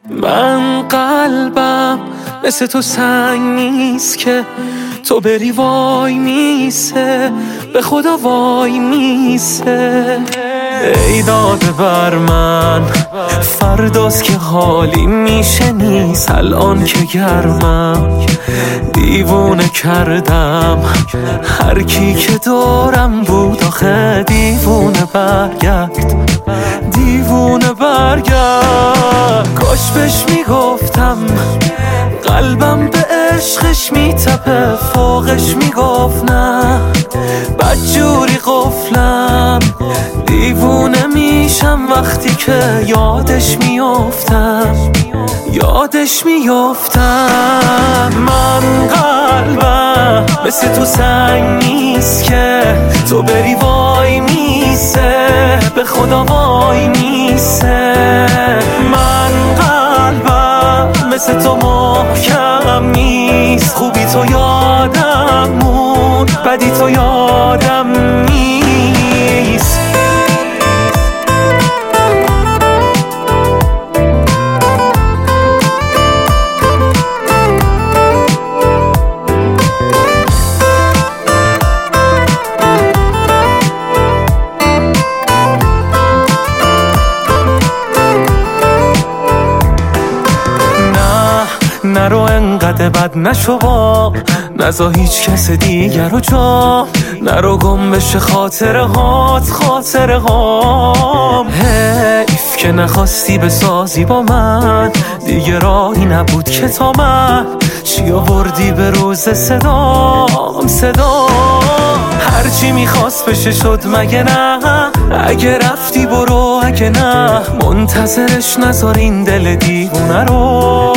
من قلبم مثل تو سنگ نیست که تو بری وای میسه، به خدا وای میسه. ای داده بر من فرداست که حالی میشه نیست، الان که گرمم دیوونه کردم هر کی که دارم بود. آخه دیوونه برگرد، دیوونه برگرد. کاش بهش میگفتم قلبم به عشقش میتپه، فوقش میگفت نه بدجوری قفلم. دیوونه میشم وقتی که یادش میافتم، یادش میافتم. من قلبم مثل تو سنگ نیست که تو بری وای میسه، به خدا وای میسه. من قلبم مثل تو محکم نیست، خوبی تو یادم موند، بدی تو یادم نیست. نرو انقدر بد نشو با، نزا هیچ کس دیگر رو جا، نرو گم بشه خاطره هات، خاطره هام. حیف که نخواستی بسازی با من، دیگه راهی نبود که تا من چی آوردی به روز صدام، صدام. هرچی میخواست بشه شد مگه نه؟ اگه رفتی برو، اگه نه منتظرش نذار این دل دیوونه رو.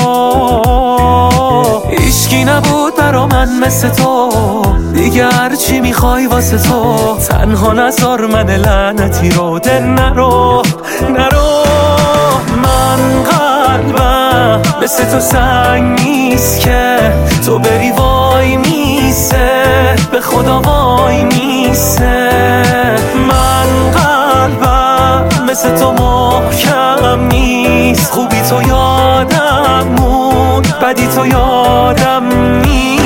هیچکی نبود برا من مثل تو، دیگه هرچی میخوای واسه تو. تنها نذار من لعنتی رو، دل نرو نرو. من قلبم مثل تو سنگ نیست که تو بری وای میسه، به خدا وای میسه. من قلبم مثل تو محکم نیست، خوبی تو یادم موند، بدی تو یادم نیست.